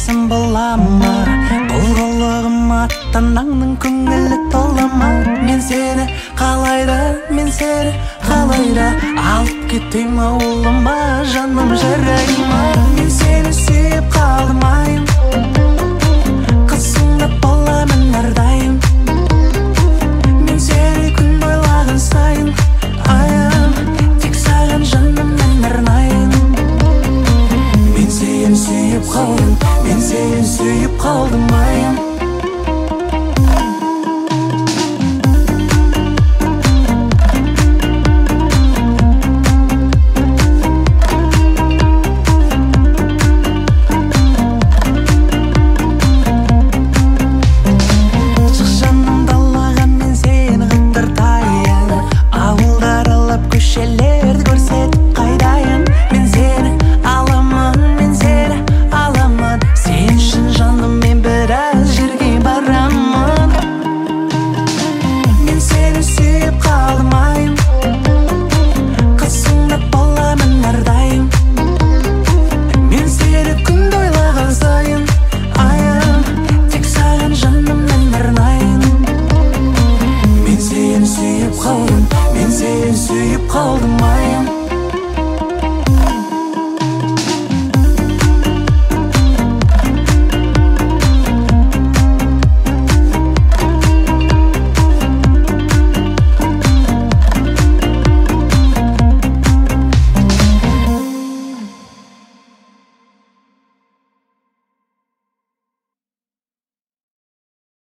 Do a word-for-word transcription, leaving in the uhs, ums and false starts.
сезім бола ма? Бұл қылығым аттанаңның көңілі тола ма? Мен сені қалайда, мен сені қалайда алып кетем ауылыма, жаным жарай ма? Мен сені сүйіп қалдым айым,